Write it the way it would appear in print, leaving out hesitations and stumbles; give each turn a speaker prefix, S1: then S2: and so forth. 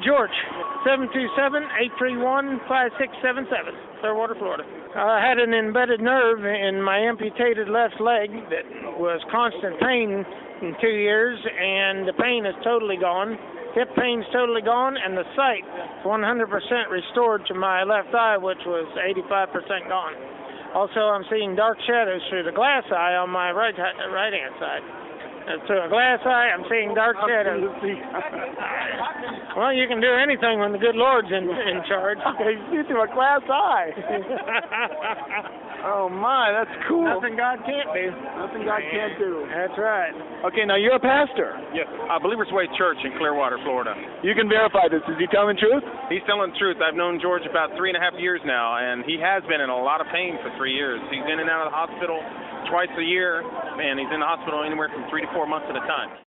S1: George, 727-831-5677, Clearwater, Florida. I had an embedded nerve in my amputated left leg that was constant pain in 2 years, and the pain is totally gone. Hip pain's totally gone, and the sight is 100% restored to my left eye, which was 85% gone. Also, I'm seeing dark shadows through the glass eye on my right-hand side. Through a glass eye, I'm seeing dark shadows. Well, you can do anything when the good Lord's in charge.
S2: You see through a glass eye. Oh, my, that's cool.
S1: Nothing God can't do.
S2: Nothing God can't do.
S1: That's right.
S2: Okay, now you're a pastor.
S3: Yes, Believers Way Church in Clearwater, Florida.
S2: You can verify this. Is he telling the truth?
S3: He's telling the truth. I've known George about 3.5 years now, and he has been in a lot of pain for 3 years. He's in and out of the hospital twice a year, and he's in the hospital anywhere from 3 to 4 months at a time.